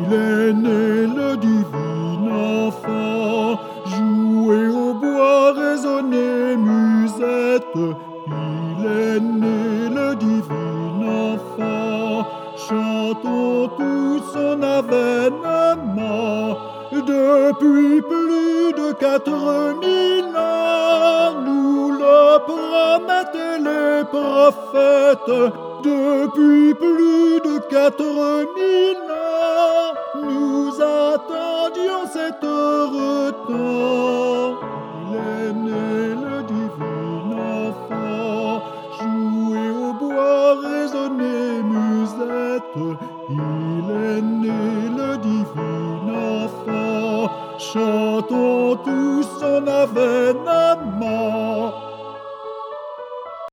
Il est né le divin enfant, jouer au bois, résonner musette. Il est né le divin enfant, chantons tout son avènement. Depuis plus de 4000 ans, nous le promettaient les prophètes. Depuis plus de 4000 ans, nous attendions cet heureux temps. Il est né le divin enfant, jouer au bois, résonner musette.